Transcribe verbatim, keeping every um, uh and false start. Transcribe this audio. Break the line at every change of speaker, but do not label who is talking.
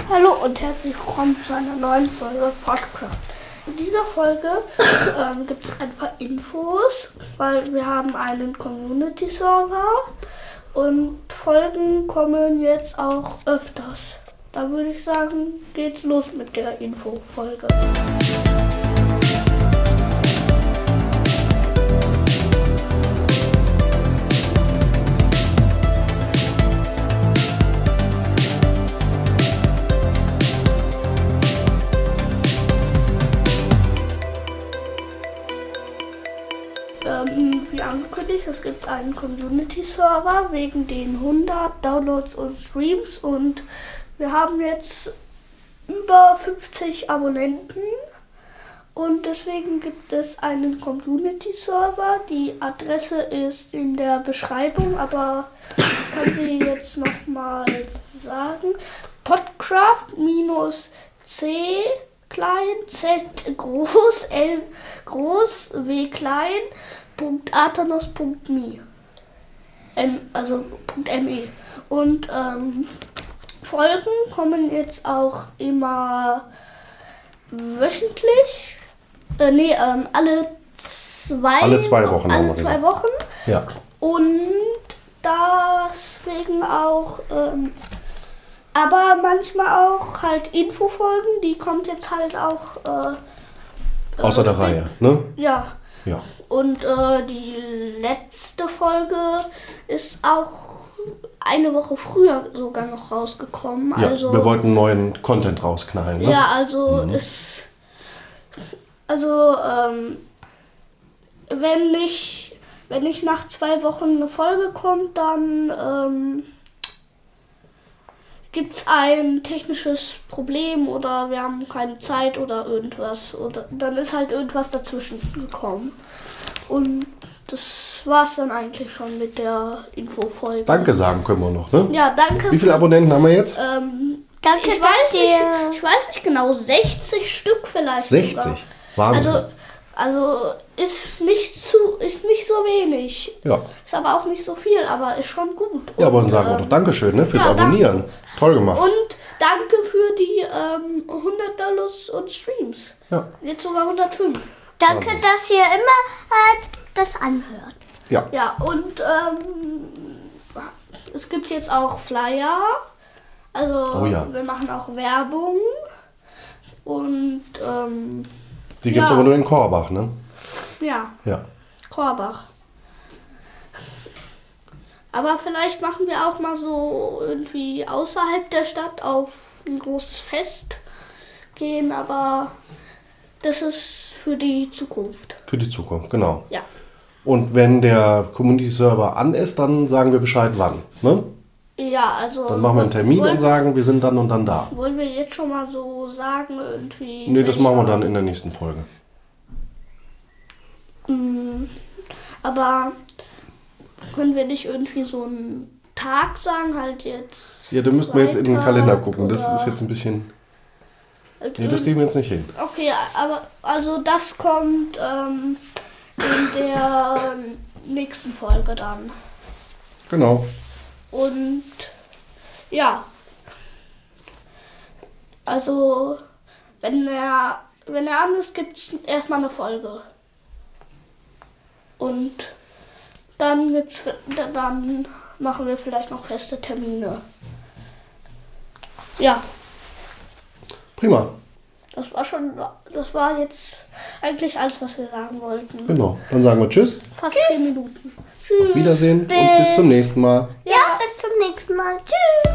Hallo und herzlich willkommen zu einer neuen Folge Podcast. In dieser Folge ähm, gibt es ein paar Infos, weil wir haben einen Community-Server und Folgen kommen jetzt auch öfters. Da würde ich sagen, geht's los mit der Info-Folge. Ähm, wie angekündigt, es gibt einen Community-Server wegen den hundert Downloads und Streams und wir haben jetzt über fünfzig Abonnenten und deswegen gibt es einen Community-Server. Die Adresse ist in der Beschreibung, aber ich kann sie jetzt nochmal sagen. Podcraft minus C klein, Z groß, L groß, W klein, Punkt Athanos Punkt me. M, also .me. Und ähm, Folgen kommen jetzt auch immer wöchentlich. Äh, nee, ähm, alle zwei,
alle zwei Wochen.
Alle zwei Wochen.
Ja.
Und deswegen auch ähm, aber manchmal auch halt Infofolgen, die kommt jetzt halt auch äh,
außer
äh,
der Reihe, ne?
Ja.
Ja.
Und äh, die letzte Folge ist auch eine Woche früher sogar noch rausgekommen.
Ja,
also,
wir wollten neuen Content rausknallen, ne?
Ja, also
Mhm.
ist also ähm, wenn nicht wenn nicht nach zwei Wochen eine Folge kommt, dann ähm, gibt es ein technisches Problem oder wir haben keine Zeit oder irgendwas. Oder dann ist halt irgendwas dazwischen gekommen. Und das war's dann eigentlich schon mit der Infofolge.
Danke sagen können wir noch, ne?
Ja, danke.
Wie viele Abonnenten haben wir jetzt?
Ähm,
Danke,
ich,
dass
weiß nicht,
ihr-
ich weiß nicht genau, sechzig Stück vielleicht.
sechzig.
Sogar.
Wahnsinn.
Also, also ist nicht zu, ist nicht so wenig.
ja.
Ist aber auch nicht so viel, aber ist schon gut.
Ja, aber dann
Und,
sagen wir
ähm,
doch Dankeschön, ne? Fürs
ja, danke.
Abonnieren. Toll gemacht.
Und danke für die ähm, hundert Dollars und Streams.
Ja.
Jetzt sogar hundertfünf.
Danke, dass ihr immer äh, das anhört.
Ja.
Ja, und ähm, es gibt jetzt auch Flyer. Also
Oh ja.
wir machen auch Werbung. Und ähm,
Die gibt's
ja.
aber nur in Korbach, ne?
ja,
Ja.
Korbach. Aber vielleicht machen wir auch mal so irgendwie außerhalb der Stadt auf ein großes Fest gehen, aber das ist für die Zukunft.
Für die Zukunft, genau.
Ja.
Und wenn der Community-Server an ist, dann sagen wir Bescheid wann, ne?
Ja, also.
Dann machen wir einen Termin
wollen,
und sagen, wir sind dann und dann da.
Wollen wir jetzt schon mal so sagen, irgendwie.
Nee, das machen wir dann
welcher-
in der nächsten Folge.
Mm, Aber können wir nicht irgendwie so einen Tag sagen, halt jetzt.
Ja, da müssten wir jetzt in den
Freitag
Kalender gucken. Das
oder-
ist jetzt ein bisschen...
Halt
Nee, das
irgend-
kriegen wir jetzt nicht hin.
Okay, aber also das kommt ähm, in der nächsten Folge dann.
Genau.
Und ja. Also wenn er wenn er an ist, gibt es erstmal eine Folge. Und dann gibt's dann machen wir vielleicht noch feste Termine. Ja,
Prima.
das war schon das war jetzt eigentlich alles, was wir sagen wollten.
Genau. Dann sagen wir Tschüss.
Fast zehn Minuten. Tschüss.
Auf Wiedersehen und bis zum nächsten Mal.
Ja, bis zum nächsten Mal. Tschüss.